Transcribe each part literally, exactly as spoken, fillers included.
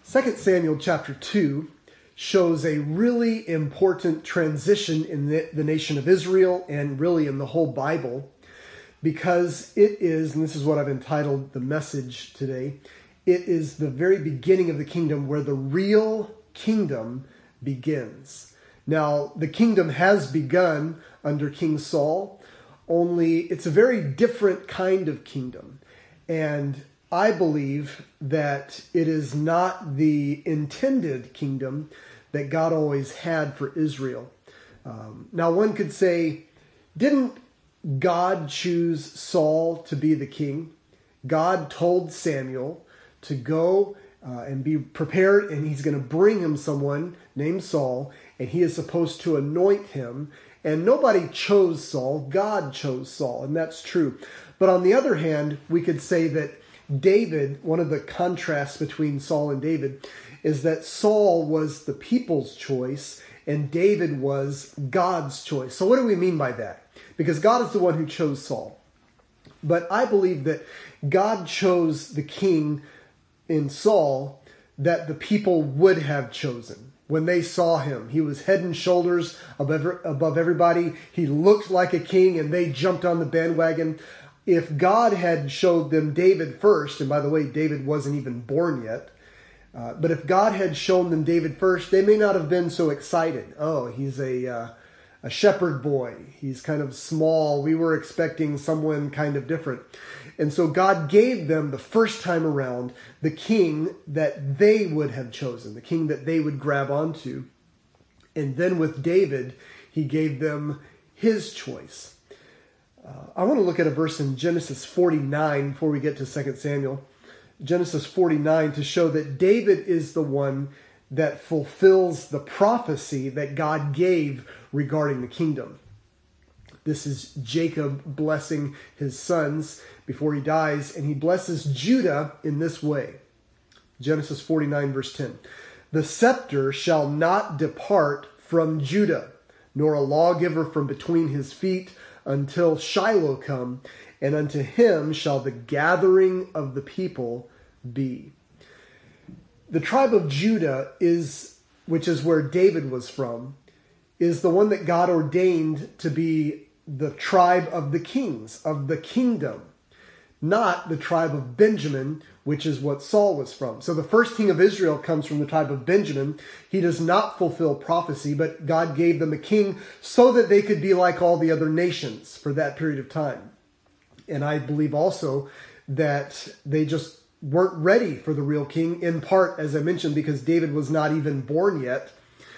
Second Samuel chapter two shows a really important transition in the, the nation of Israel and really in the whole Bible, because it is, and this is what I've entitled the message today, it is the very beginning of the kingdom where the real kingdom begins. Now, the kingdom has begun under King Saul, only it's a very different kind of kingdom. And I believe that it is not the intended kingdom that God always had for Israel. Um, now, one could say, didn't God choose Saul to be the king? God told Samuel to go uh, and be prepared, and he's going to bring him someone named Saul, and he is supposed to anoint him. And nobody chose Saul. God chose Saul, and that's true. But on the other hand, we could say that David, one of the contrasts between Saul and David, is that Saul was the people's choice and David was God's choice. So what do we mean by that? Because God is the one who chose Saul. But I believe that God chose the king in Saul that the people would have chosen. When they saw him, he was head and shoulders above, above everybody. He looked like a king and they jumped on the bandwagon. If God had showed them David first, and by the way, David wasn't even born yet, uh, but if God had shown them David first, they may not have been so excited. Oh, he's a uh, a shepherd boy. He's kind of small. We were expecting someone kind of different. And so God gave them the first time around the king that they would have chosen, the king that they would grab onto. And then with David, he gave them his choice. Uh, I want to look at a verse in Genesis forty-nine before we get to Second Samuel. Genesis forty-nine, to show that David is the one that fulfills the prophecy that God gave regarding the kingdom. This is Jacob blessing his sons before he dies, and he blesses Judah in this way. Genesis forty-nine, verse ten. The scepter shall not depart from Judah, nor a lawgiver from between his feet, until Shiloh come, and unto him shall the gathering of the people be. The tribe of Judah is, which is where David was from, is the one that God ordained to be the tribe of the kings, of the kingdom, not the tribe of Benjamin, which is what Saul was from. So the first king of Israel comes from the tribe of Benjamin. He does not fulfill prophecy, but God gave them a king so that they could be like all the other nations for that period of time. And I believe also that they just weren't ready for the real king, in part, as I mentioned, because David was not even born yet.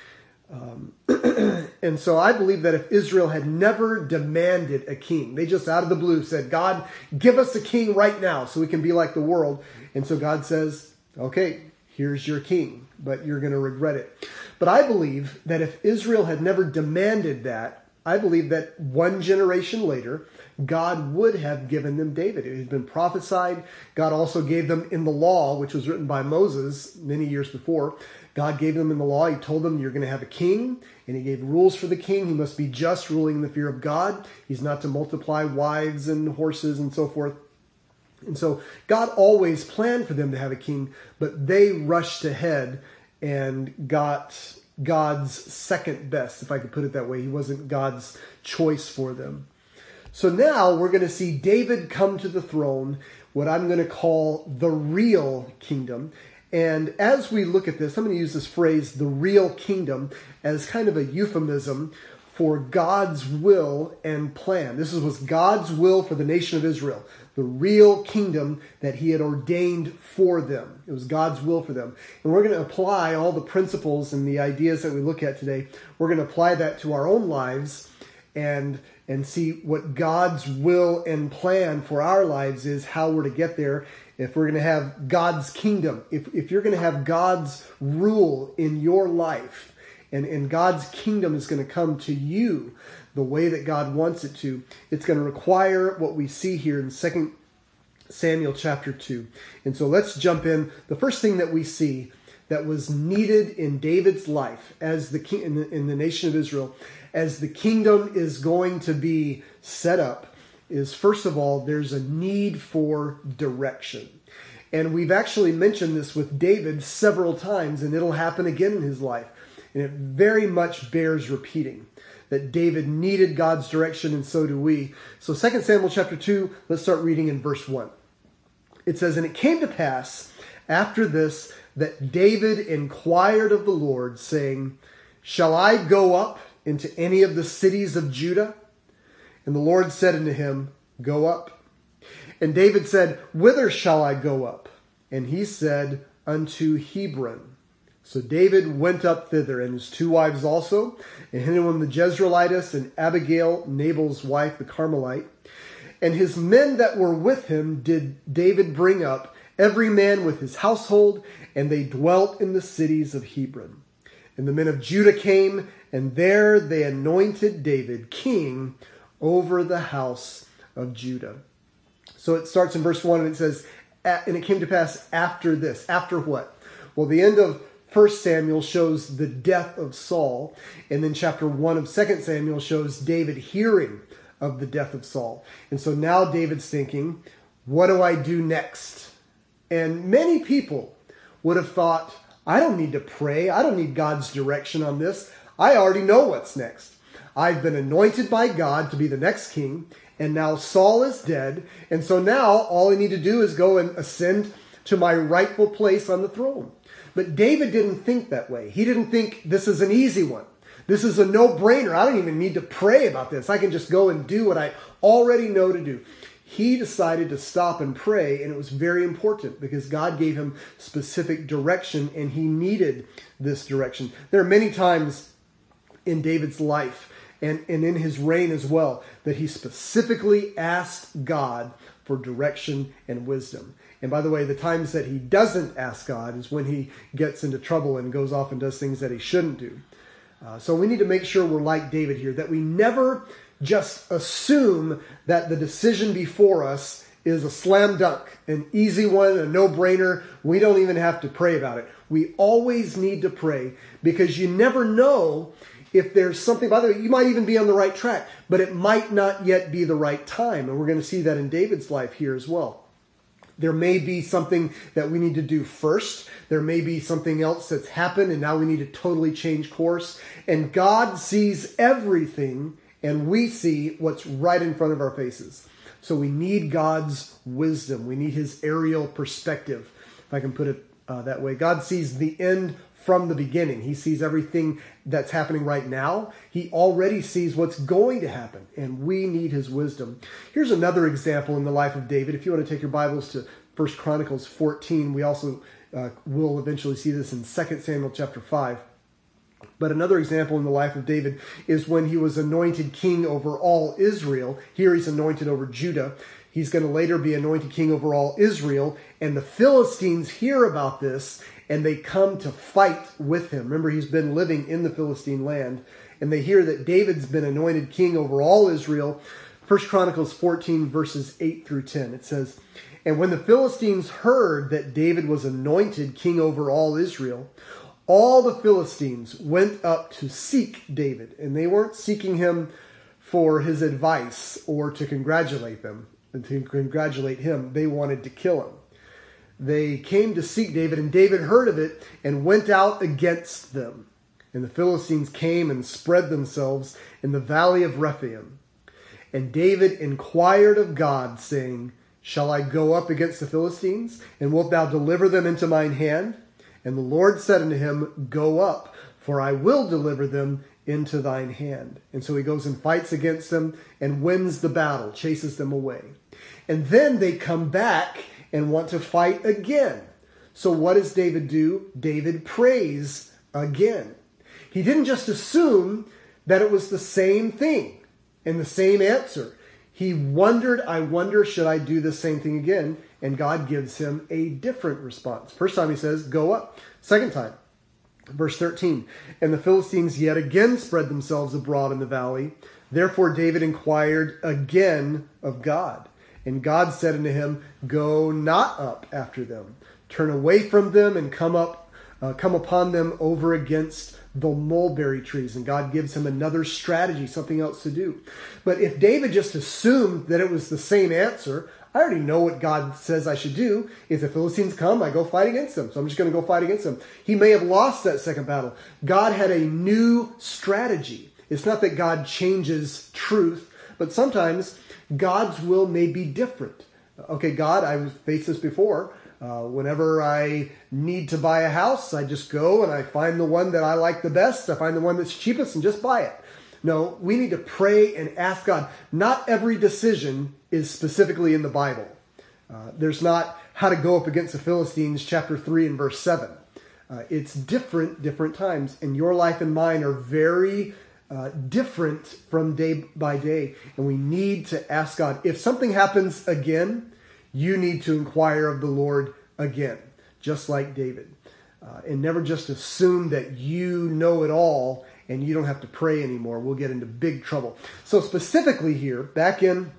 Um, and so I believe that if Israel had never demanded a king, they just out of the blue said, God, give us a king right now so we can be like the world. And so God says, okay, here's your king, but you're going to regret it. But I believe that if Israel had never demanded that, I believe that one generation later, God would have given them David. It had been prophesied. God also gave them in the law, which was written by Moses many years before. God gave them in the law. He told them, you're going to have a king, and he gave rules for the king. He must be just, ruling in the fear of God. He's not to multiply wives and horses and so forth. And so God always planned for them to have a king, but they rushed ahead and got God's second best, if I could put it that way. He wasn't God's choice for them. So now we're going to see David come to the throne, what I'm going to call the real kingdom. And as we look at this, I'm going to use this phrase, the real kingdom, as kind of a euphemism for God's will and plan. This was God's will for the nation of Israel, the real kingdom that he had ordained for them. It was God's will for them. And we're going to apply all the principles and the ideas that we look at today. We're going to apply that to our own lives and and see what God's will and plan for our lives is, how we're to get there. If we're going to have God's kingdom, if, if you're going to have God's rule in your life, and, and God's kingdom is going to come to you the way that God wants it to, it's going to require what we see here in Second Samuel chapter two. And so let's jump in. The first thing that we see that was needed in David's life as the king in the, in the nation of Israel, as the kingdom is going to be set up, is first of all, there's a need for direction. And we've actually mentioned this with David several times, and it'll happen again in his life. And it very much bears repeating that David needed God's direction, and so do we. So Second Samuel chapter two, let's start reading in verse one. It says, "And it came to pass after this that David inquired of the Lord, saying, Shall I go up into any of the cities of Judah? And the Lord said unto him, Go up. And David said, Whither shall I go up? And he said, Unto Hebron. So David went up thither, and his two wives also, Ahinoam the Jezreelitess, and Abigail, Nabal's wife, the Carmelite. And his men that were with him did David bring up, every man with his household, and they dwelt in the cities of Hebron. And the men of Judah came, and there they anointed David king over the house of Judah." So it starts in verse one, and it says, "And it came to pass after this." After what? Well, the end of First Samuel shows the death of Saul, and then chapter one of Second Samuel shows David hearing of the death of Saul. And so now David's thinking, what do I do next? And many people would have thought, I don't need to pray. I don't need God's direction on this. I already know what's next. I've been anointed by God to be the next king, and now Saul is dead. And so now all I need to do is go and ascend to my rightful place on the throne. But David didn't think that way. He didn't think this is an easy one. This is a no-brainer. I don't even need to pray about this. I can just go and do what I already know to do. He decided to stop and pray, and it was very important because God gave him specific direction, and he needed this direction. There are many times in David's life and, and in his reign as well that he specifically asked God for direction and wisdom. And by the way, the times that he doesn't ask God is when he gets into trouble and goes off and does things that he shouldn't do. Uh, so we need to make sure we're like David here, that we never just assume that the decision before us is a slam dunk, an easy one, a no-brainer. We don't even have to pray about it. We always need to pray because you never know if there's something, by the way, you might even be on the right track, but it might not yet be the right time. And we're going to see that in David's life here as well. There may be something that we need to do first. There may be something else that's happened and now we need to totally change course. And God sees everything and we see what's right in front of our faces. So we need God's wisdom. We need his aerial perspective, if I can put it uh, that way. God sees the end from the beginning. He sees everything that's happening right now. He already sees what's going to happen, and we need his wisdom. Here's another example in the life of David. If you want to take your Bibles to First Chronicles fourteen, we also uh, will eventually see this in Second Samuel chapter five. But another example in the life of David is when he was anointed king over all Israel. Here he's anointed over Judah. He's going to later be anointed king over all Israel. And the Philistines hear about this and they come to fight with him. Remember, he's been living in the Philistine land. And they hear that David's been anointed king over all Israel. First Chronicles fourteen, verses eight through ten. It says, "And when the Philistines heard that David was anointed king over all Israel, all the Philistines went up to seek David." And they weren't seeking him for his advice or to congratulate them, and to congratulate him. They wanted to kill him. They came to seek David, and David heard of it and went out against them. And the Philistines came and spread themselves in the valley of Rephaim. And David inquired of God, saying, "Shall I go up against the Philistines? And wilt thou deliver them into mine hand?" And the Lord said unto him, "Go up, for I will deliver them into thine hand." And so he goes and fights against them and wins the battle, chases them away. And then they come back and want to fight again. So what does David do? David prays again. He didn't just assume that it was the same thing and the same answer. He wondered, I wonder, should I do the same thing again? And God gives him a different response. First time he says, "Go up." Second time, verse thirteen, "And the Philistines yet again spread themselves abroad in the valley. Therefore David inquired again of God. And God said unto him, Go not up after them. Turn away from them and come up, uh, come upon them over against the mulberry trees." And God gives him another strategy, something else to do. But if David just assumed that it was the same answer, I already know what God says I should do. If the Philistines come, I go fight against them. So I'm just going to go fight against them. He may have lost that second battle. God had a new strategy. It's not that God changes truth, but sometimes God's will may be different. Okay, God, I've faced this before. Uh, whenever I need to buy a house, I just go and I find the one that I like the best. I find the one that's cheapest and just buy it. No, we need to pray and ask God. Not every decision is specifically in the Bible. Uh, there's not how to go up against the Philistines, chapter three and verse seven. Uh, it's different, different times. And your life and mine are very uh, different from day by day. And we need to ask God. If something happens again, you need to inquire of the Lord again, just like David. Uh, and never just assume that you know it all and you don't have to pray anymore. We'll get into big trouble. So specifically here, back in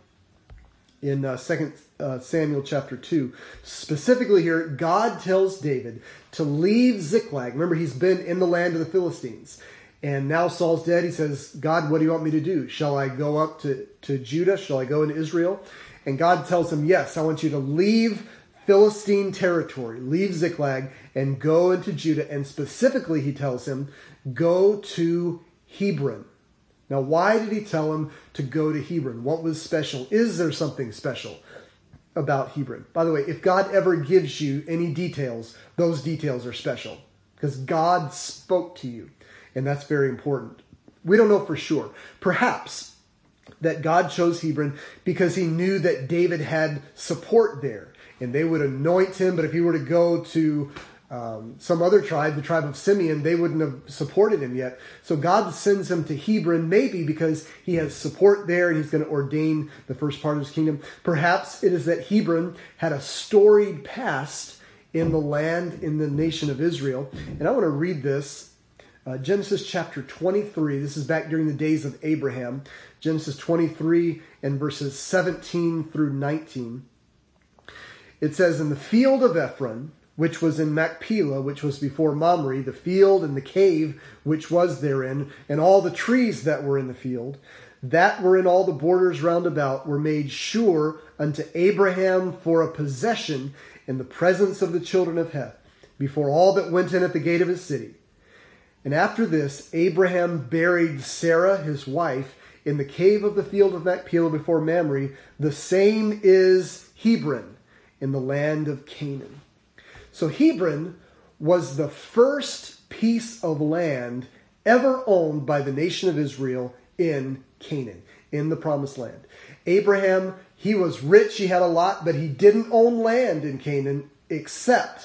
in uh, Second uh, Samuel chapter two, specifically here, God tells David to leave Ziklag. Remember, he's been in the land of the Philistines. And now Saul's dead. He says, God, what do you want me to do? Shall I go up to, to Judah? Shall I go into Israel? And God tells him, yes, I want you to leave Philistine territory, leave Ziklag, and go into Judah. And specifically, he tells him, go to Hebron. Now, why did he tell him to go to Hebron? What was special? Is there something special about Hebron? By the way, if God ever gives you any details, those details are special because God spoke to you. And that's very important. We don't know for sure. Perhaps that God chose Hebron because he knew that David had support there and they would anoint him. But if he were to go to um, some other tribe, the tribe of Simeon, they wouldn't have supported him yet. So God sends him to Hebron, maybe because he has support there and he's going to ordain the first part of his kingdom. Perhaps it is that Hebron had a storied past in the land, in the nation of Israel. And I want to read this. Uh, Genesis chapter twenty-three, this is back during the days of Abraham. Genesis twenty-three and verses seventeen through nineteen. It says, in the field of Ephron, which was in Machpelah, which was before Mamre, the field and the cave which was therein, and all the trees that were in the field, that were in all the borders round about, were made sure unto Abraham for a possession in the presence of the children of Heth, before all that went in at the gate of his city. And after this, Abraham buried Sarah, his wife, in the cave of the field of Machpelah before Mamre. The same is Hebron, in the land of Canaan. So Hebron was the first piece of land ever owned by the nation of Israel in Canaan, in the promised land. Abraham, he was rich, he had a lot, but he didn't own land in Canaan except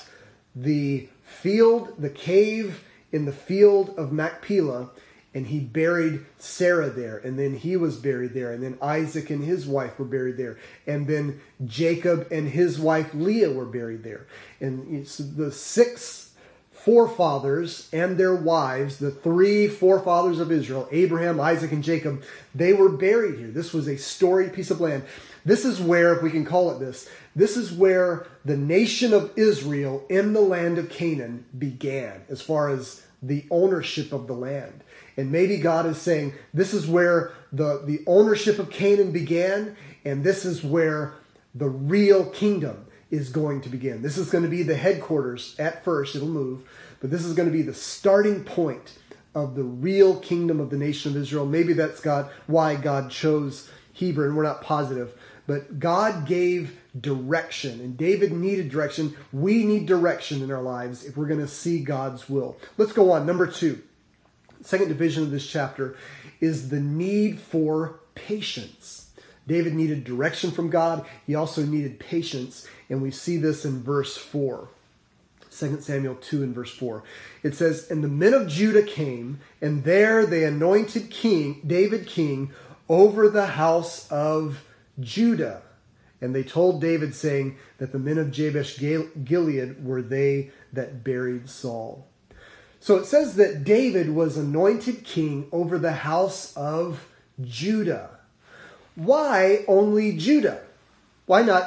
the field, the cave, in the field of Machpelah, and he buried Sarah there, and then he was buried there, and then Isaac and his wife were buried there, and then Jacob and his wife Leah were buried there. And it's the six forefathers and their wives, the three forefathers of Israel, Abraham, Isaac, and Jacob, they were buried here. This was a storied piece of land. This is where, if we can call it this, this is where the nation of Israel in the land of Canaan began, as far as the ownership of the land. And maybe God is saying, this is where the, the ownership of Canaan began, and this is where the real kingdom is going to begin. This is going to be the headquarters at first, it'll move, but this is going to be the starting point of the real kingdom of the nation of Israel. Maybe that's God, why God chose Hebron. We're not positive. But God gave direction, and David needed direction. We need direction in our lives if we're going to see God's will. Let's go on. Number two, second division of this chapter is the need for patience. David needed direction from God. He also needed patience, and we see this in verse four. Second Samuel two and verse four. It says, and the men of Judah came, and there they anointed king David king over the house of Judah. And they told David, saying that the men of Jabesh Gilead were they that buried Saul. So it says that David was anointed king over the house of Judah. Why only Judah? Why not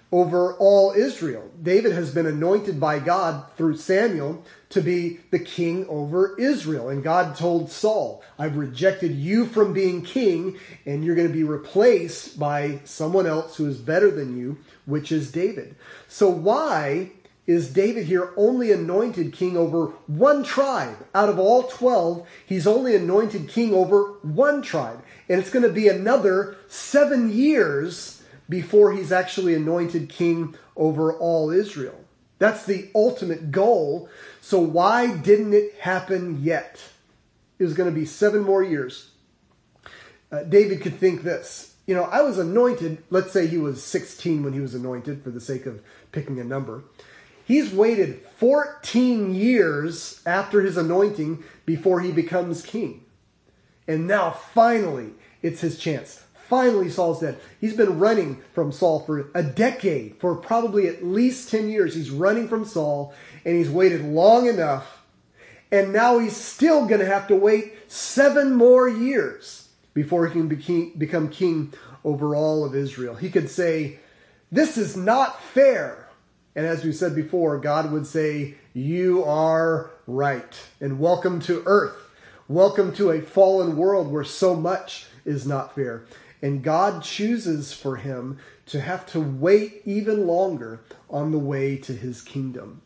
over all Israel. David has been anointed by God through Samuel to be the king over Israel. And God told Saul, I've rejected you from being king, and you're going to be replaced by someone else who is better than you, which is David. So why is David here only anointed king over one tribe? Out of all twelve, he's only anointed king over one tribe. And it's going to be another seven years before he's actually anointed king over all Israel. That's the ultimate goal. So why didn't it happen yet? It was going to be seven more years. Uh, David could think this. You know, I was anointed, let's say he was sixteen when he was anointed, for the sake of picking a number. He's waited fourteen years after his anointing before he becomes king. And now finally, it's his chance. Finally, Saul's dead. He's been running from Saul for a decade, for probably at least ten years. He's running from Saul, and he's waited long enough. And now he's still going to have to wait seven more years before he can be king, become king over all of Israel. He could say, this is not fair. And as we said before, God would say, you are right. And welcome to earth. Welcome to a fallen world where so much is not fair. And God chooses for him to have to wait even longer on the way to his kingdom.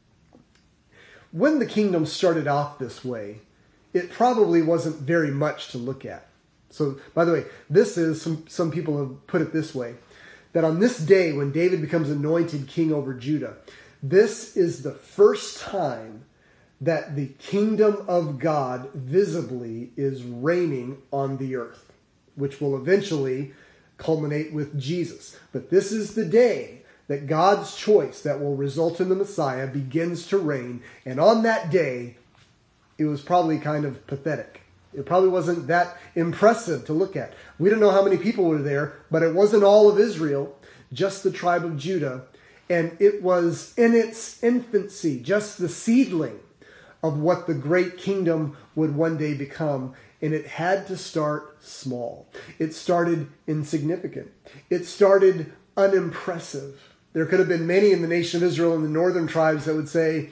When the kingdom started off this way, it probably wasn't very much to look at. So, by the way, this is, some, some people have put it this way, that on this day when David becomes anointed king over Judah, this is the first time that the kingdom of God visibly is reigning on the earth, which will eventually culminate with Jesus. But this is the day that God's choice that will result in the Messiah begins to reign. And on that day, it was probably kind of pathetic. It probably wasn't that impressive to look at. We don't know how many people were there, but it wasn't all of Israel, just the tribe of Judah. And it was in its infancy, just the seedling of what the great kingdom would one day become. And it had to start small. It started insignificant. It started unimpressive. There could have been many in the nation of Israel and the northern tribes that would say,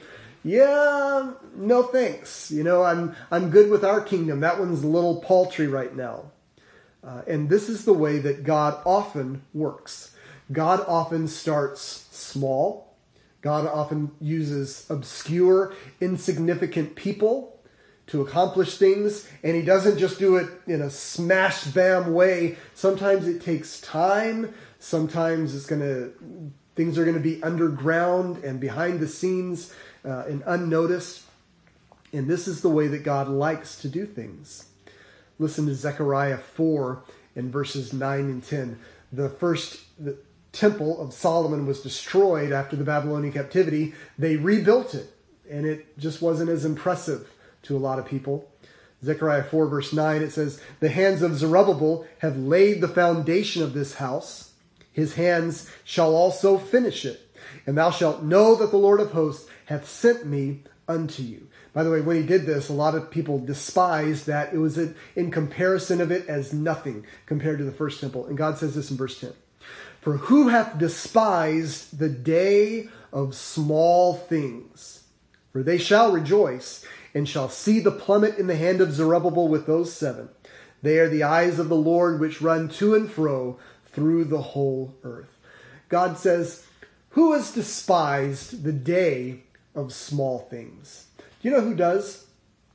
yeah, no thanks. You know, I'm I'm good with our kingdom. That one's a little paltry right now. Uh, and this is the way that God often works. God often starts small. God often uses obscure, insignificant people to accomplish things, and he doesn't just do it in a smash bam way. Sometimes it takes time. Sometimes it's going to things are going to be underground and behind the scenes uh, and unnoticed. And this is the way that God likes to do things. Listen to Zechariah four in verses nine and ten. The first the temple of Solomon was destroyed after the Babylonian captivity. They rebuilt it, and it just wasn't as impressive to a lot of people. Zechariah four verse nine, it says, the hands of Zerubbabel have laid the foundation of this house. His hands shall also finish it. And thou shalt know that the Lord of hosts hath sent me unto you. By the way, when he did this, a lot of people despised that. It was in comparison of it as nothing compared to the first temple. And God says this in verse ten. For who hath despised the day of small things? For they shall rejoice, and shall see the plummet in the hand of Zerubbabel with those seven. They are the eyes of the Lord which run to and fro through the whole earth. God says, who has despised the day of small things? Do you know who does?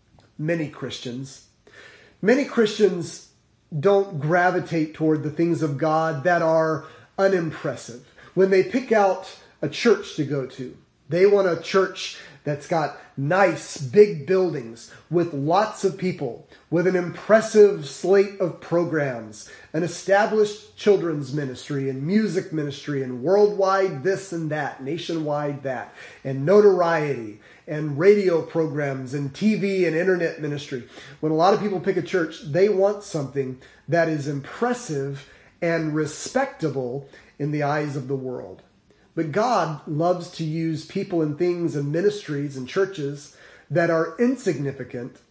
Many Christians. Many Christians don't gravitate toward the things of God that are unimpressive. When they pick out a church to go to, they want a church that's got nice, big buildings with lots of people, with an impressive slate of programs, an established children's ministry and music ministry and worldwide this and that, nationwide that, and notoriety and radio programs and T V and internet ministry. When a lot of people pick a church, they want something that is impressive and respectable in the eyes of the world. But God loves to use people and things and ministries and churches that are insignificant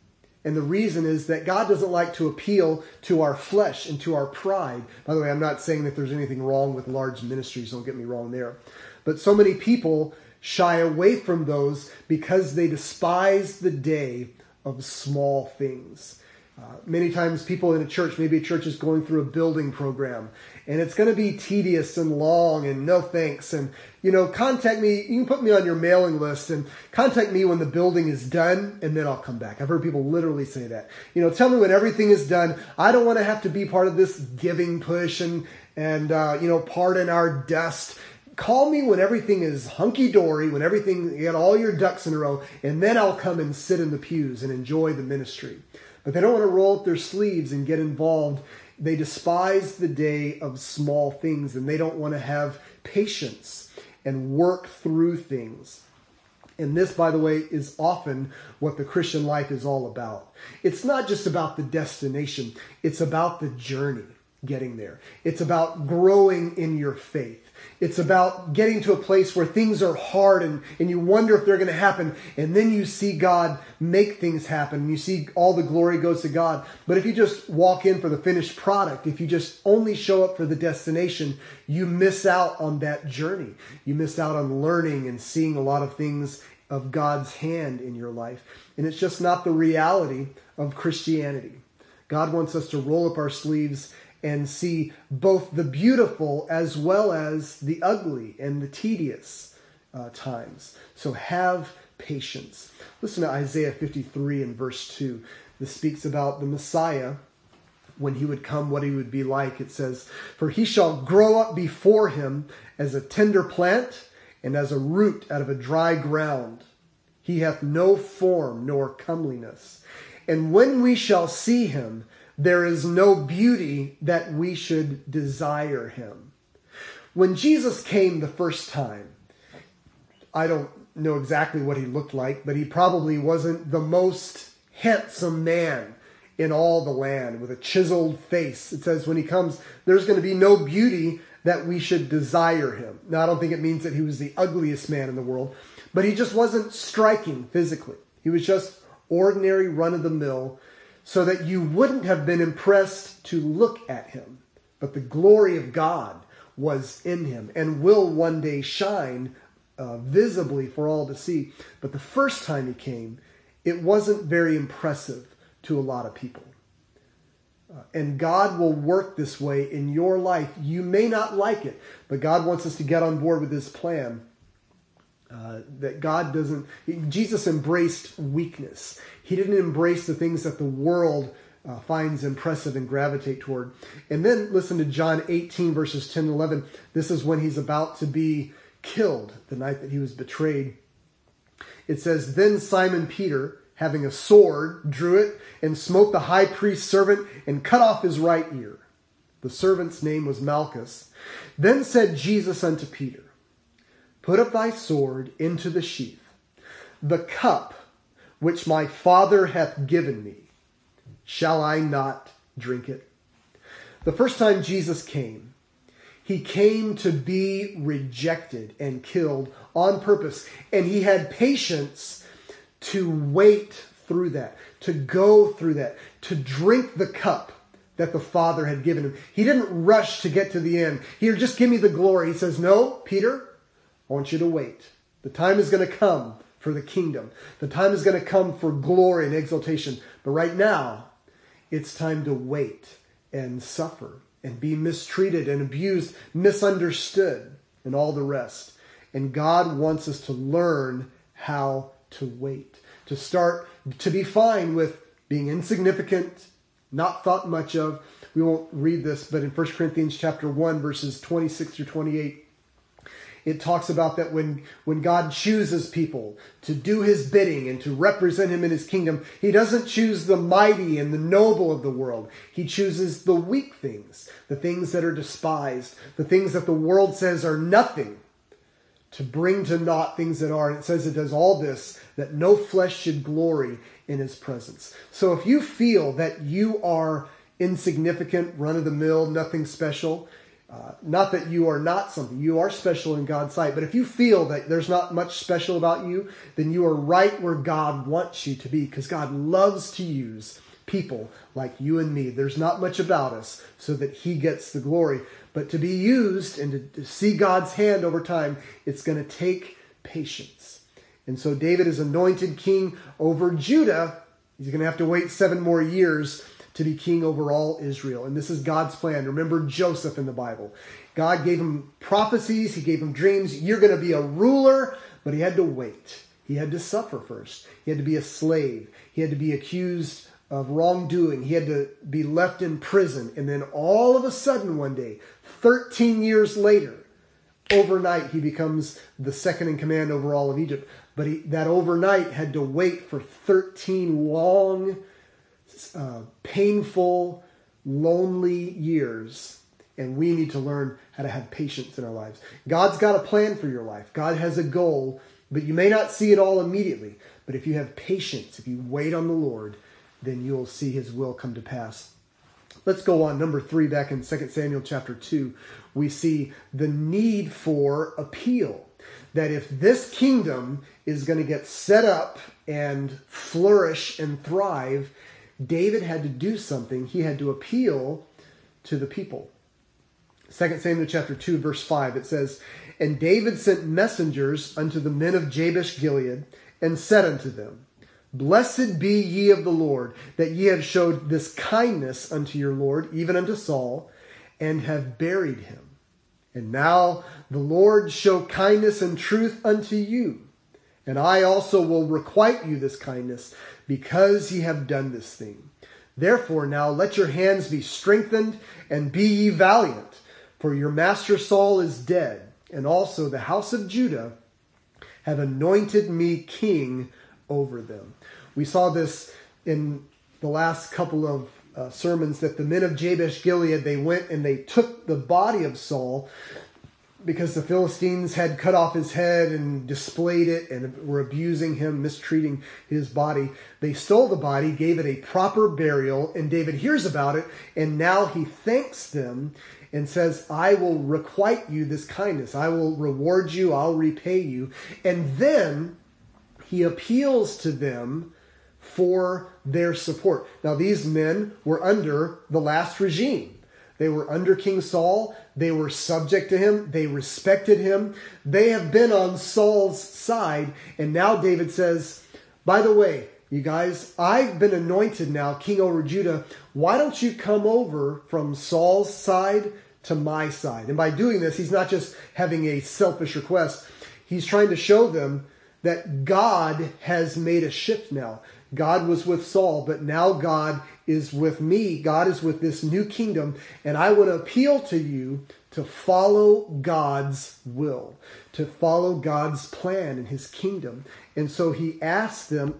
And the reason is that God doesn't like to appeal to our flesh and to our pride. By the way, I'm not saying that there's anything wrong with large ministries. Don't get me wrong there. But so many people shy away from those because they despise the day of small things. Uh, many times people in a church, maybe a church is going through a building program, and it's going to be tedious and long and no thanks. And, you know, contact me. You can put me on your mailing list and contact me when the building is done, and then I'll come back. I've heard people literally say that. You know, tell me when everything is done. I don't want to have to be part of this giving push and, and uh, you know, pardon our dust. Call me when everything is hunky-dory, when everything, you got all your ducks in a row, and then I'll come and sit in the pews and enjoy the ministry. But they don't want to roll up their sleeves and get involved. They despise the day of small things, and they don't want to have patience and work through things. And this, by the way, is often what the Christian life is all about. It's not just about the destination. It's about the journey getting there. It's about growing in your faith. It's about getting to a place where things are hard and, and you wonder if they're going to happen. And then you see God make things happen. And you see all the glory goes to God. But if you just walk in for the finished product, if you just only show up for the destination, you miss out on that journey. You miss out on learning and seeing a lot of things of God's hand in your life. And it's just not the reality of Christianity. God wants us to roll up our sleeves and see both the beautiful as well as the ugly and the tedious uh, times. So have patience. Listen to Isaiah fifty-three and verse two. This speaks about the Messiah, when he would come, what he would be like. It says, "For he shall grow up before him as a tender plant and as a root out of a dry ground. He hath no form nor comeliness. And when we shall see him, there is no beauty that we should desire him." When Jesus came the first time, I don't know exactly what he looked like, but he probably wasn't the most handsome man in all the land with a chiseled face. It says when he comes, there's going to be no beauty that we should desire him. Now, I don't think it means that he was the ugliest man in the world, but he just wasn't striking physically. He was just ordinary, run-of-the-mill, so that you wouldn't have been impressed to look at him. But the glory of God was in him and will one day shine uh, visibly for all to see. But the first time he came, it wasn't very impressive to a lot of people. Uh, and God will work this way in your life. You may not like it, but God wants us to get on board with his plan. Uh, that God doesn't, Jesus embraced weakness. He didn't embrace the things that the world uh, finds impressive and gravitate toward. And then listen to John eighteen verses ten and eleven. This is when he's about to be killed, the night that he was betrayed. It says, "Then Simon Peter, having a sword, drew it and smote the high priest's servant and cut off his right ear. The servant's name was Malchus. Then said Jesus unto Peter, Put up thy sword into the sheath. The cup which my Father hath given me, shall I not drink it?" The first time Jesus came, he came to be rejected and killed on purpose. And he had patience to wait through that, to go through that, to drink the cup that the Father had given him. He didn't rush to get to the end. Here, just give me the glory. He says, "No, Peter, I want you to wait. The time is going to come for the kingdom. The time is going to come for glory and exaltation. But right now, it's time to wait and suffer and be mistreated and abused, misunderstood, and all the rest." And God wants us to learn how to wait, to start to be fine with being insignificant, not thought much of. We won't read this, but in First Corinthians chapter one, verses twenty-six through twenty-eight, it talks about that when, when God chooses people to do his bidding and to represent him in his kingdom, he doesn't choose the mighty and the noble of the world. He chooses the weak things, the things that are despised, the things that the world says are nothing, to bring to naught things that are. And it says it does all this, that no flesh should glory in his presence. So if you feel that you are insignificant, run-of-the-mill, nothing special, Uh, not that you are not something. You are special in God's sight. But if you feel that there's not much special about you, then you are right where God wants you to be, because God loves to use people like you and me. There's not much about us so that he gets the glory. But to be used and to, to see God's hand over time, it's going to take patience. And so David is anointed king over Judah. He's going to have to wait seven more years to be king over all Israel. And this is God's plan. Remember Joseph in the Bible. God gave him prophecies. He gave him dreams. You're going to be a ruler, but he had to wait. He had to suffer first. He had to be a slave. He had to be accused of wrongdoing. He had to be left in prison. And then all of a sudden one day, thirteen years later, overnight, he becomes the second in command over all of Egypt. But he, that overnight had to wait for thirteen long Uh, painful, lonely years. And we need to learn how to have patience in our lives. God's got a plan for your life. God has a goal, but you may not see it all immediately. But if you have patience, if you wait on the Lord, then you'll see his will come to pass. Let's go on. Number three, back in Second Samuel chapter two, we see the need for appeal. That if this kingdom is going to get set up and flourish and thrive, David had to do something. He had to appeal to the people. Second Samuel chapter two, verse five, it says, "And David sent messengers unto the men of Jabesh Gilead, and said unto them, Blessed be ye of the Lord, that ye have showed this kindness unto your Lord, even unto Saul, and have buried him. And now the Lord show kindness and truth unto you. And I also will requite you this kindness, because ye have done this thing. Therefore now let your hands be strengthened, and be ye valiant. For your master Saul is dead, and also the house of Judah have anointed me king over them." We saw this in the last couple of uh, sermons, that the men of Jabesh Gilead, they went and they took the body of Saul, because the Philistines had cut off his head and displayed it and were abusing him, mistreating his body. They stole the body, gave it a proper burial, and David hears about it, and now he thanks them and says, "I will requite you this kindness. I will reward you. I'll repay you." And then he appeals to them for their support. Now, these men were under the last regime. They were under King Saul. They were subject to him. They respected him. They have been on Saul's side. And now David says, by the way, you guys, I've been anointed now king over Judah. Why don't you come over from Saul's side to my side? And by doing this, he's not just having a selfish request. He's trying to show them that God has made a shift now. God was with Saul, but now God is with me. God is with this new kingdom, and I want to appeal to you to follow God's will, to follow God's plan and his kingdom. And so he asked them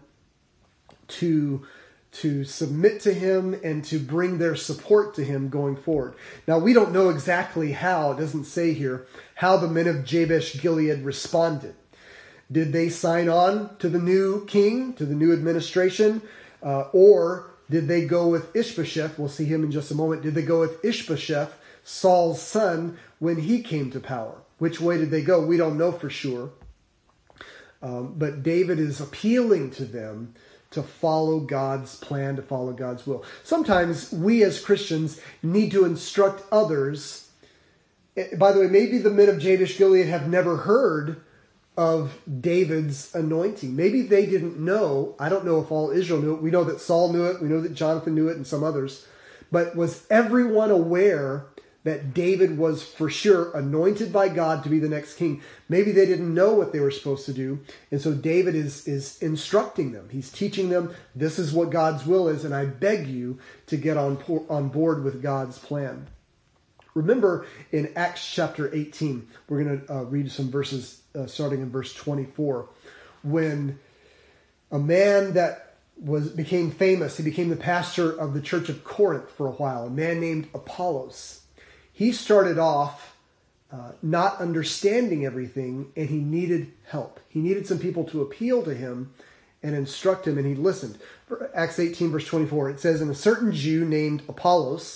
to, to submit to him and to bring their support to him going forward. Now, we don't know exactly how, it doesn't say here, how the men of Jabesh Gilead responded. Did they sign on to the new king, to the new administration? Uh, or did they go with Ishbosheth? We'll see him in just a moment. Did they go with Ishbosheth, Saul's son, when he came to power? Which way did they go? We don't know for sure. Um, but David is appealing to them to follow God's plan, to follow God's will. Sometimes we as Christians need to instruct others. By the way, maybe the men of Jabesh Gilead have never heard of David's anointing. Maybe they didn't know. I don't know if all Israel knew it. We know that Saul knew it. We know that Jonathan knew it and some others. But was everyone aware that David was for sure anointed by God to be the next king? Maybe they didn't know what they were supposed to do. And so David is, is instructing them. He's teaching them, this is what God's will is, and I beg you to get on, on board with God's plan. Remember in Acts chapter eighteen, we're going to uh, read some verses uh, starting in verse twenty-four, when a man that was became famous, he became the pastor of the church of Corinth for a while, a man named Apollos. He started off uh, not understanding everything, and he needed help. He needed some people to appeal to him and instruct him, and he listened. For Acts eighteen, verse twenty-four, it says, "And a certain Jew named Apollos,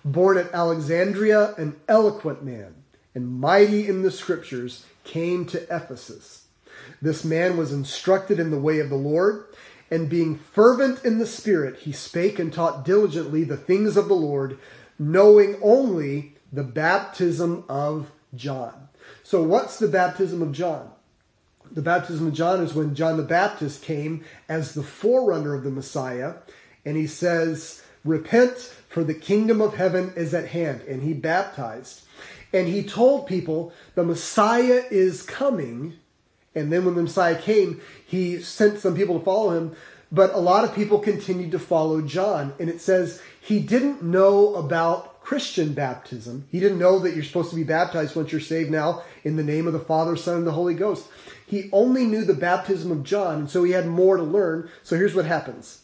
born at Alexandria, an eloquent man, and mighty in the scriptures, came to Ephesus. This man was instructed in the way of the Lord, and being fervent in the Spirit, he spake and taught diligently the things of the Lord, knowing only the baptism of John. So what's the baptism of John? The baptism of John is when John the Baptist came as the forerunner of the Messiah, and he says, repent, for the kingdom of heaven is at hand. And he baptized. And he told people the Messiah is coming. And then when the Messiah came, he sent some people to follow him. But a lot of people continued to follow John. And it says he didn't know about Christian baptism. He didn't know that you're supposed to be baptized once you're saved now in the name of the Father, Son, and the Holy Ghost. He only knew the baptism of John, and so he had more to learn. So here's what happens.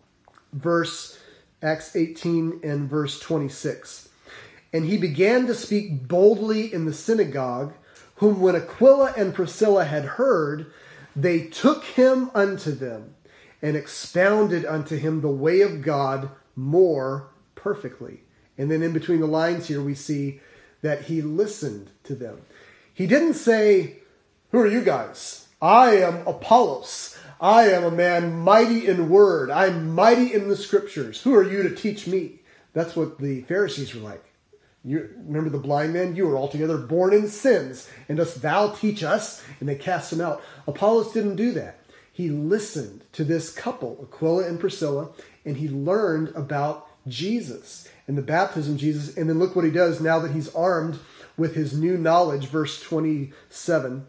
Verse Acts eighteen and verse twenty-six. And he began to speak boldly in the synagogue, whom when Aquila and Priscilla had heard, they took him unto them and expounded unto him the way of God more perfectly. And then in between the lines here, we see that he listened to them. He didn't say, who are you guys? I am Apollos. I am a man mighty in word. I'm mighty in the scriptures. Who are you to teach me? That's what the Pharisees were like. You remember the blind man? You were altogether born in sins, and dost thou teach us? And they cast him out. Apollos didn't do that. He listened to this couple, Aquila and Priscilla, and he learned about Jesus and the baptism of Jesus. And then look what he does now that he's armed with his new knowledge. Verse twenty-seven.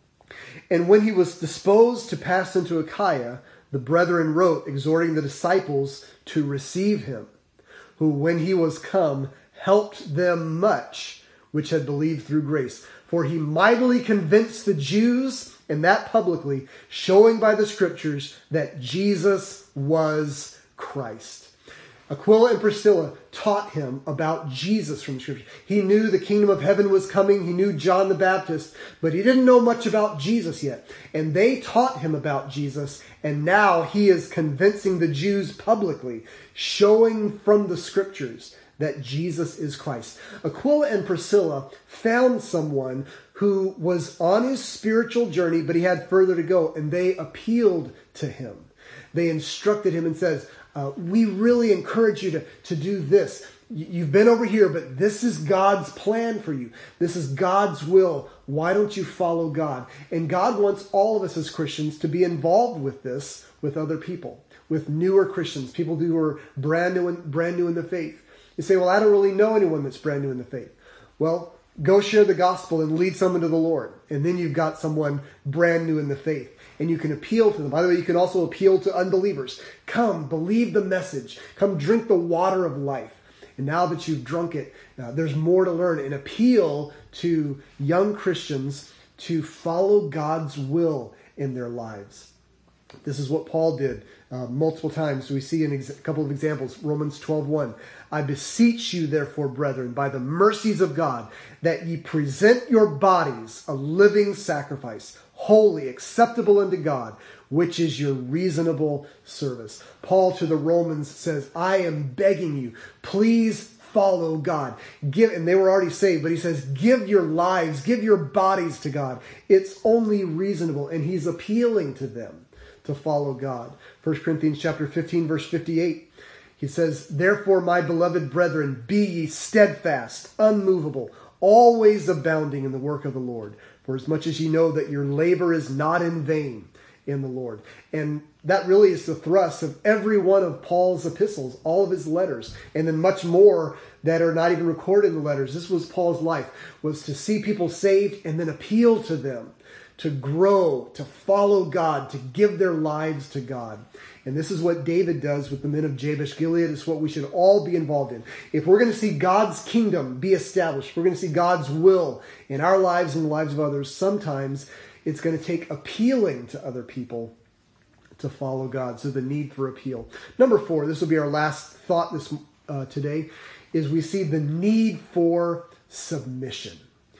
And when he was disposed to pass into Achaia, the brethren wrote, exhorting the disciples to receive him, who when he was come, helped them much, which had believed through grace. For he mightily convinced the Jews, and that publicly, showing by the scriptures that Jesus was Christ. Aquila and Priscilla taught him about Jesus from Scripture. He knew the kingdom of heaven was coming. He knew John the Baptist, but he didn't know much about Jesus yet. And they taught him about Jesus, and now he is convincing the Jews publicly, showing from the Scriptures that Jesus is Christ. Aquila and Priscilla found someone who was on his spiritual journey, but he had further to go, and they appealed to him. They instructed him and says, Uh, we really encourage you to, to do this. You've been over here, but this is God's plan for you. This is God's will. Why don't you follow God? And God wants all of us as Christians to be involved with this with other people, with newer Christians, people who are brand new, in, brand new in the faith. You say, well, I don't really know anyone that's brand new in the faith. Well, go share the gospel and lead someone to the Lord. And then you've got someone brand new in the faith. And you can appeal to them. By the way, you can also appeal to unbelievers. Come, believe the message. Come drink the water of life. And now that you've drunk it, uh, there's more to learn. And appeal to young Christians to follow God's will in their lives. This is what Paul did uh, multiple times. We see in ex- a couple of examples. Romans twelve one. I beseech you, therefore, brethren, by the mercies of God, that ye present your bodies a living sacrifice, holy, acceptable unto God, which is your reasonable service. Paul to the Romans says, I am begging you, please follow God. Give, and they were already saved, but he says, give your lives, give your bodies to God. It's only reasonable. And he's appealing to them to follow God. First Corinthians chapter fifteen, verse fifty-eight. He says, therefore, my beloved brethren, be ye steadfast, unmovable, always abounding in the work of the Lord. For as much as ye know that your labor is not in vain in the Lord. And that really is the thrust of every one of Paul's epistles, all of his letters, and then much more that are not even recorded in the letters. This was Paul's life, was to see people saved and then appeal to them, to grow, to follow God, to give their lives to God. And this is what David does with the men of Jabesh Gilead. It's what we should all be involved in. If we're going to see God's kingdom be established, if we're going to see God's will in our lives and the lives of others, sometimes it's going to take appealing to other people to follow God. So the need for appeal. Number four, this will be our last thought this uh, today, is we see the need for submission.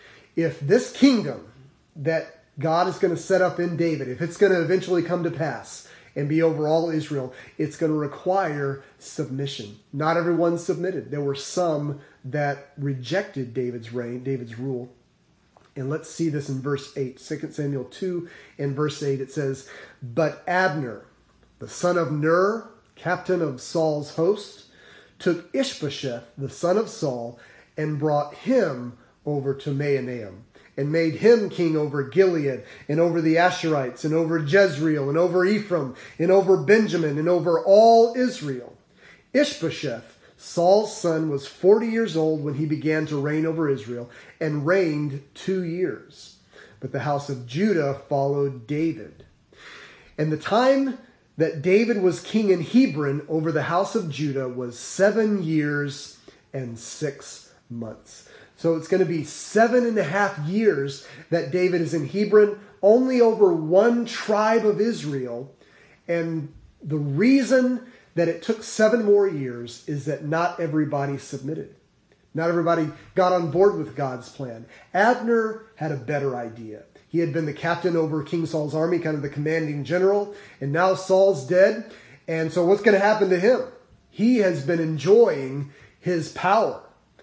If this kingdom that God is going to set up in David, if it's going to eventually come to pass, and be over all Israel, it's going to require submission. Not everyone submitted. There were some that rejected David's reign, David's rule. And let's see this in verse eight. Second Samuel two and verse eight, it says, "But Abner, the son of Ner, captain of Saul's host, took Ishbosheth, the son of Saul, and brought him over to Mahanaim, and made him king over Gilead, and over the Asherites, and over Jezreel, and over Ephraim, and over Benjamin, and over all Israel. Ishbosheth, Saul's son, was forty years old when he began to reign over Israel, and reigned two years. But the house of Judah followed David. And the time that David was king in Hebron over the house of Judah was seven years and six months." So it's going to be seven and a half years that David is in Hebron, only over one tribe of Israel. And the reason that it took seven more years is that not everybody submitted. Not everybody got on board with God's plan. Abner had a better idea. He had been the captain over King Saul's army, kind of the commanding general, and now Saul's dead. And so what's going to happen to him? He has been enjoying his power.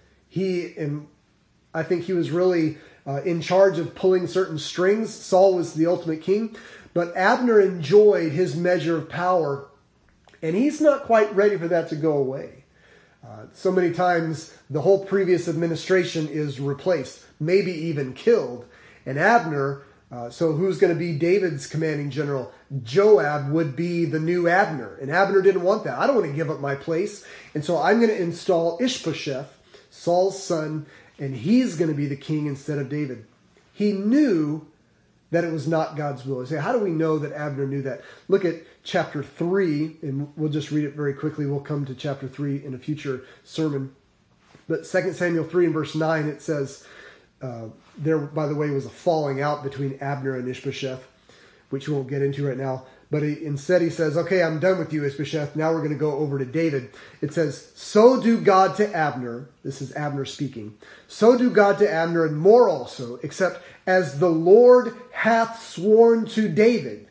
He, and I think he was really uh, in charge of pulling certain strings. Saul was the ultimate king, but Abner enjoyed his measure of power, and he's not quite ready for that to go away. Uh, so many times the whole previous administration is replaced, maybe even killed. And Abner, uh, so who's going to be David's commanding general? Joab would be the new Abner. And Abner didn't want that. I don't want to give up my place. And so I'm going to install Ishbosheth, Saul's son, and he's going to be the king instead of David. He knew that it was not God's will. You say, how do we know that Abner knew that? Look at chapter three, and we'll just read it very quickly. We'll come to chapter three in a future sermon. But Second Samuel three and verse nine, it says, uh, there, by the way, was a falling out between Abner and Ishbosheth, which we won't get into right now. But he, instead he says, okay, I'm done with you, Ishbosheth. Now we're going to go over to David. It says, "So do God to Abner," this is Abner speaking, "so do God to Abner, and more also, except as the Lord hath sworn to David,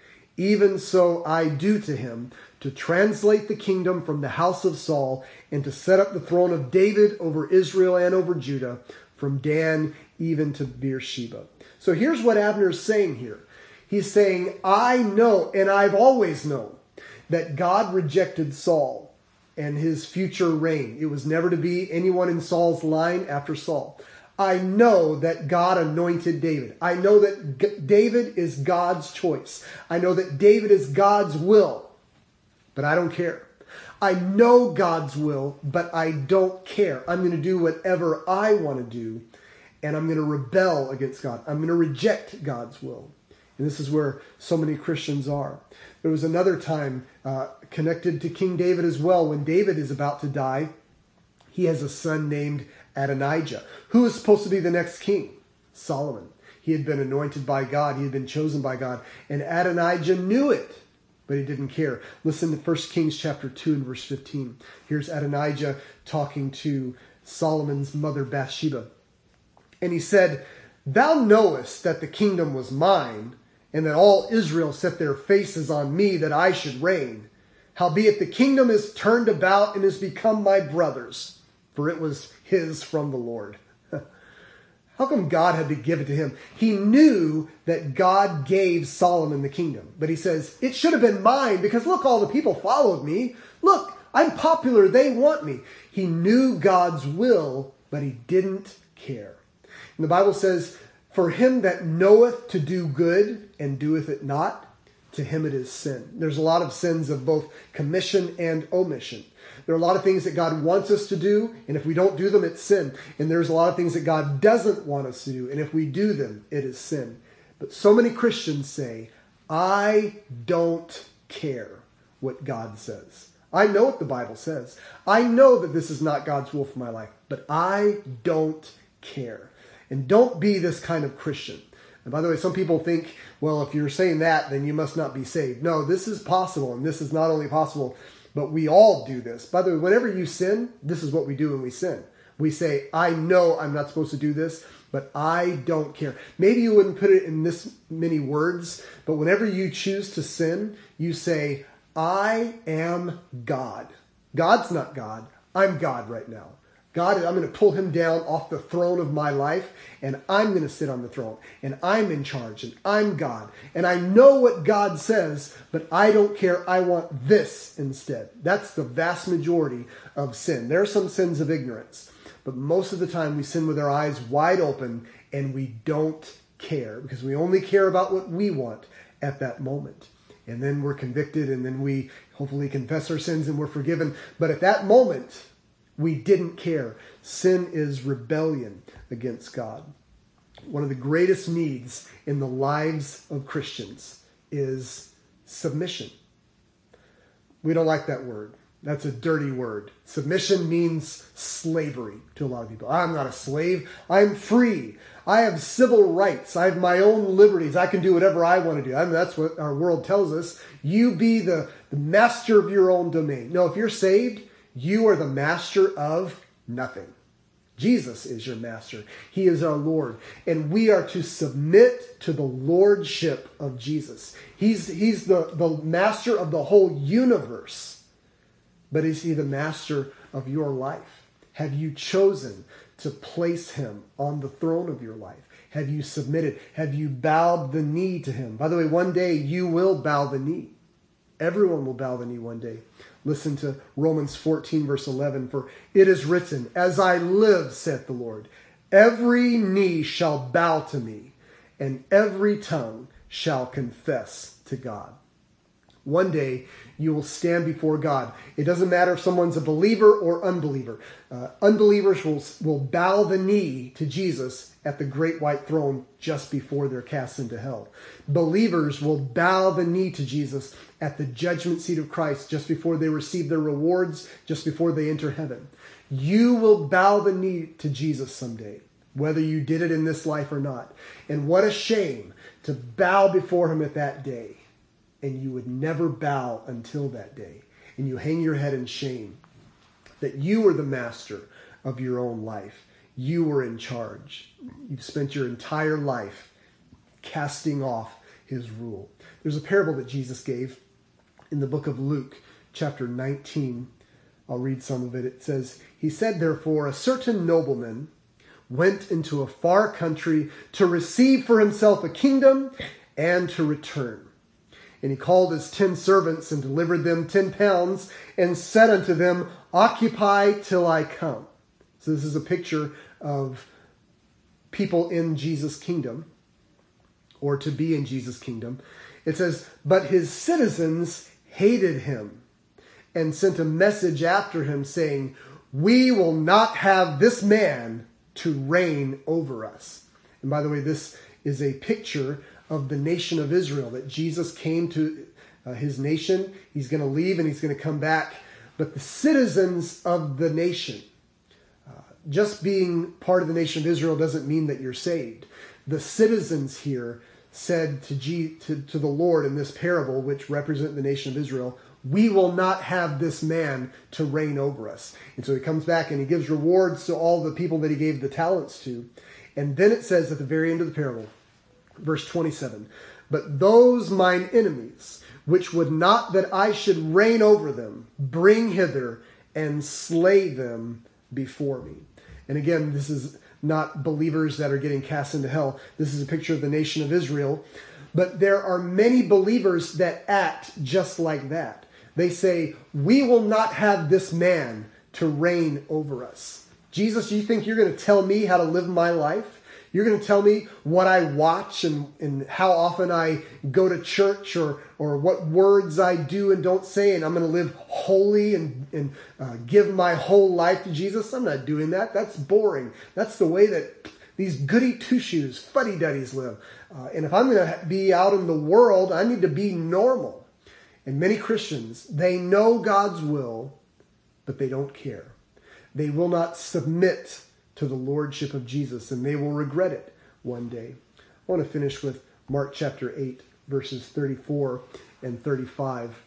even so I do to him, to translate the kingdom from the house of Saul, and to set up the throne of David over Israel and over Judah, from Dan even to Beersheba." So here's what Abner is saying here. He's saying, I know, and I've always known, that God rejected Saul and his future reign. It was never to be anyone in Saul's line after Saul. I know that God anointed David. I know that G- David is God's choice. I know that David is God's will, but I don't care. I know God's will, but I don't care. I'm going to do whatever I want to do, and I'm going to rebel against God. I'm going to reject God's will. And this is where so many Christians are. There was another time uh, connected to King David as well. When David is about to die, he has a son named Adonijah. Who is supposed to be the next king? Solomon. He had been anointed by God. He had been chosen by God. And Adonijah knew it, but he didn't care. Listen to First Kings chapter two and verse fifteen. Here's Adonijah talking to Solomon's mother Bathsheba. And he said, "Thou knowest that the kingdom was mine, and that all Israel set their faces on me that I should reign. Howbeit the kingdom is turned about and is become my brother's, for it was his from the Lord." How come God had to give it to him? He knew that God gave Solomon the kingdom. But he says, it should have been mine because look, all the people followed me. Look, I'm popular. They want me. He knew God's will, but he didn't care. And the Bible says, for him that knoweth to do good and doeth it not, to him it is sin. There's a lot of sins of both commission and omission. There are a lot of things that God wants us to do, and if we don't do them, it's sin. And there's a lot of things that God doesn't want us to do, and if we do them, it is sin. But so many Christians say, I don't care what God says. I know what the Bible says. I know that this is not God's will for my life, but I don't care. And don't be this kind of Christian. And by the way, some people think, well, if you're saying that, then you must not be saved. No, this is possible, and this is not only possible, but we all do this. By the way, whenever you sin, this is what we do when we sin. We say, I know I'm not supposed to do this, but I don't care. Maybe you wouldn't put it in this many words, but whenever you choose to sin, You say, I am God. God's not God. I'm God right now. God, I'm going to pull him down off the throne of my life, and I'm going to sit on the throne, and I'm in charge, and I'm God. And I know what God says, but I don't care. I want this instead. That's the vast majority of sin. There are some sins of ignorance, but most of the time we sin with our eyes wide open, and we don't care because we only care about what we want at that moment. And then we're convicted, and then we hopefully confess our sins and we're forgiven. But at that moment, we didn't care. Sin is rebellion against God. One of the greatest needs in the lives of Christians is submission. We don't like that word. That's a dirty word. Submission means slavery to a lot of people. I'm not a slave. I'm free. I have civil rights. I have my own liberties. I can do whatever I want to do. I mean, that's what our world tells us. You be the, the master of your own domain. No, if you're saved, you are the master of nothing. Jesus is your master. He is our Lord. And we are to submit to the lordship of Jesus. He's, he's the, the master of the whole universe. But is he the master of your life? Have you chosen to place him on the throne of your life? Have you submitted? Have you bowed the knee to him? By the way, one day you will bow the knee. Everyone will bow the knee one day. Listen to Romans fourteen, verse eleven. For it is written, as I live, saith the Lord, every knee shall bow to me, and every tongue shall confess to God. One day you will stand before God. It doesn't matter if someone's a believer or unbeliever. Uh, unbelievers will, will bow the knee to Jesus at the great white throne just before they're cast into hell. Believers will bow the knee to Jesus at the judgment seat of Christ just before they receive their rewards, just before they enter heaven. You will bow the knee to Jesus someday, whether you did it in this life or not. And what a shame to bow before him at that day. And you would never bow until that day. And you hang your head in shame that you were the master of your own life. You were in charge. You've spent your entire life casting off his rule. There's a parable that Jesus gave in the book of Luke, chapter nineteen. I'll read some of it. It says, he said, therefore, a certain nobleman went into a far country to receive for himself a kingdom and to return. And he called his ten servants and delivered them ten pounds and said unto them, occupy till I come. So this is a picture of people in Jesus' kingdom, or to be in Jesus' kingdom. It says, but his citizens hated him and sent a message after him saying, we will not have this man to reign over us. And by the way, this is a picture of the nation of Israel, that Jesus came to uh, his nation. He's going to leave and he's going to come back. But the citizens of the nation, uh, just being part of the nation of Israel doesn't mean that you're saved. The citizens here said to, G, to, to the Lord in this parable, which represent the nation of Israel, we will not have this man to reign over us. And so he comes back and he gives rewards to all the people that he gave the talents to. And then it says at the very end of the parable, verse twenty-seven, but those mine enemies, which would not that I should reign over them, bring hither and slay them before me. And again, this is not believers that are getting cast into hell. This is a picture of the nation of Israel. But there are many believers that act just like that. They say, we will not have this man to reign over us. Jesus, you think you're going to tell me how to live my life? You're going to tell me what I watch and, and how often I go to church, or or what words I do and don't say, and I'm going to live holy and, and uh, give my whole life to Jesus? I'm not doing that. That's boring. That's the way that these goody two-shoes, fuddy-duddies live. Uh, and if I'm going to be out in the world, I need to be normal. And many Christians, they know God's will, but they don't care. They will not submit to the lordship of Jesus, and they will regret it one day. I want to finish with Mark chapter eight, verses thirty-four and thirty-five.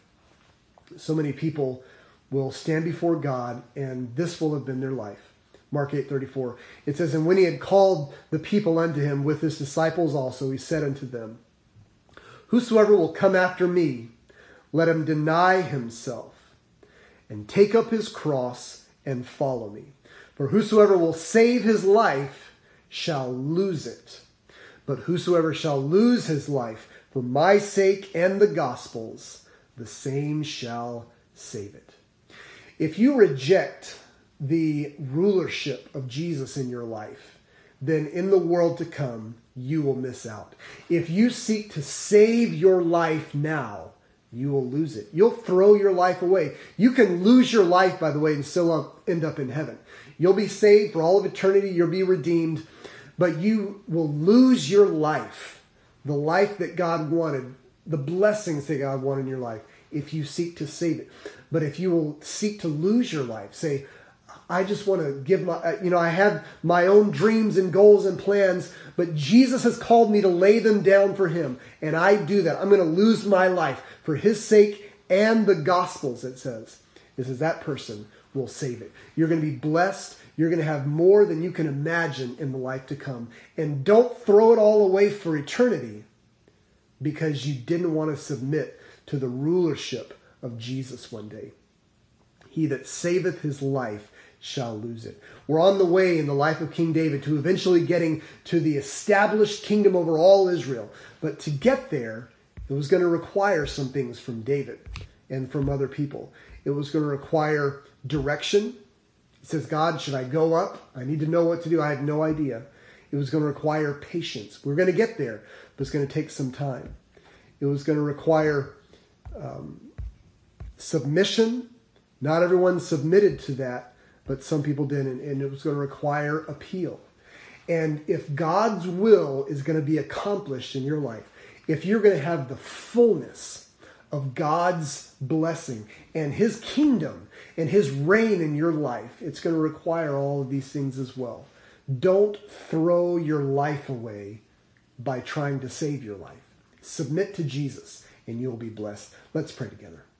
So many people will stand before God, and this will have been their life. Mark eight thirty-four. It says, and when he had called the people unto him with his disciples also, he said unto them, whosoever will come after me, let him deny himself and take up his cross and follow me. For whosoever will save his life shall lose it. But whosoever shall lose his life for my sake and the gospel's, the same shall save it. If you reject the rulership of Jesus in your life, then in the world to come, you will miss out. If you seek to save your life now, you will lose it. You'll throw your life away. You can lose your life, by the way, and still end up in heaven. You'll be saved for all of eternity. You'll be redeemed. But you will lose your life, the life that God wanted, the blessings that God wanted in your life, if you seek to save it. But if you will seek to lose your life, say, I just want to give my, you know, I have my own dreams and goals and plans, but Jesus has called me to lay them down for him. And I do that. I'm going to lose my life for his sake and the gospel's, it says. It says that person will save it. You're going to be blessed. You're going to have more than you can imagine in the life to come. And don't throw it all away for eternity because you didn't want to submit to the rulership of Jesus one day. He that saveth his life shall lose it. We're on the way in the life of King David to eventually getting to the established kingdom over all Israel. But to get there, it was going to require some things from David and from other people. It was going to require direction. He says, God, should I go up? I need to know what to do. I have no idea. It was going to require patience. We're going to get there, but it's going to take some time. It was going to require um, submission. Not everyone submitted to that, but some people did, and, and it was going to require appeal. And if God's will is going to be accomplished in your life, if you're going to have the fullness of God's blessing and his kingdom and his reign in your life, it's going to require all of these things as well. Don't throw your life away by trying to save your life. Submit to Jesus and you'll be blessed. Let's pray together.